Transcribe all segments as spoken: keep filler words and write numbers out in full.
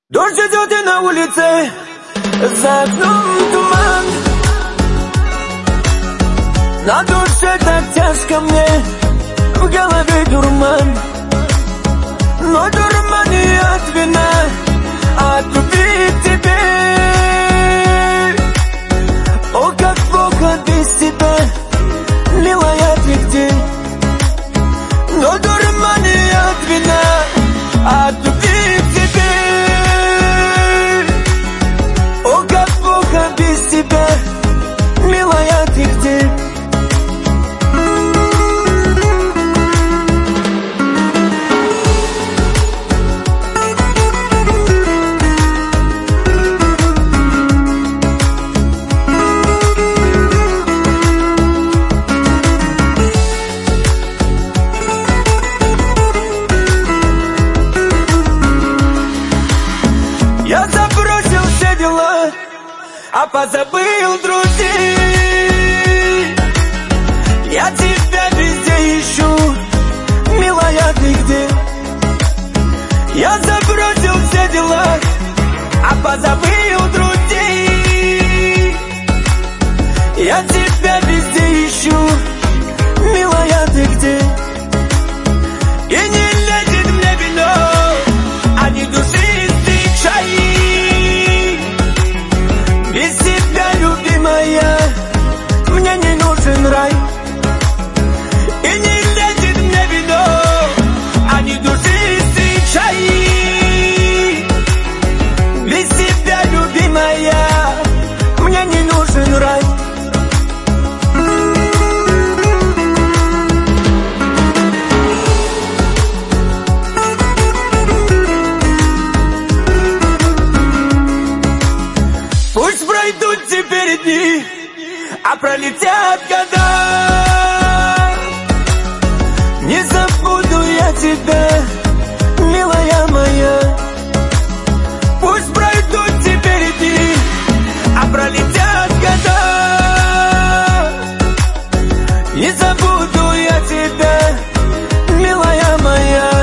Дождь идет и на улице, за окном туман. На душе так тяжко мне, в голове дурман. Но дурман не от вина, а от любви к тебе. О, как плохо без тебя, милая, ты где? Но дурман не от вина, а от любви к тебе. О, как плохо без тебя, милая, ты где? Я забросил все дела, а позабыл друзей. Я тебя везде ищу, милая, ты где? Я забросил все дела, а позабыл друзей. Я тебя везде ищу, милая, ты где? И не лезет мне вино, а не душистый чай. Без тебя, любимая, мне не нужен рай. И не лезет мне вино, а не душистый чай. Без тебя, любимая, мне не нужен рай. Пусть пройдут теперь дни, а пролетят года. Не забуду я тебя, милая моя. Пусть пройдут теперь дни, а пролетят года. Не забуду я тебя, милая моя.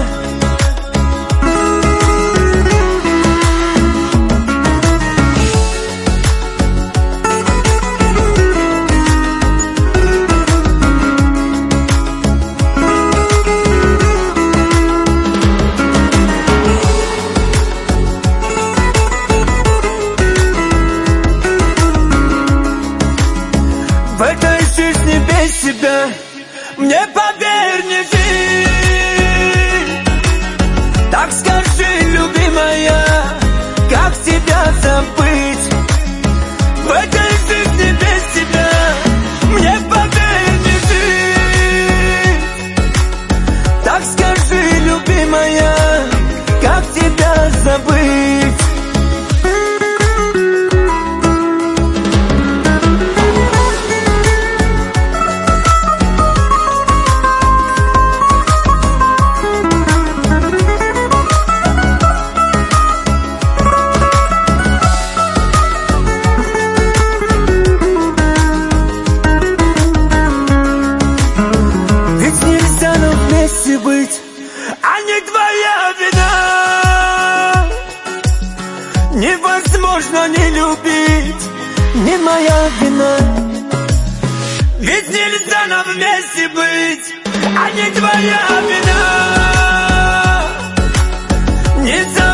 В этой жизни без тебя мне, поверь, не жить. Так скажи, любимая, как тебя забыть? В этой жизни без тебя мне, поверь, не жить. Так скажи, любимая, как тебя забыть? Быть, а не твоя вина. Невозможно не любить, не моя вина. Ведь нельзя нам вместе быть, а не твоя вина. Не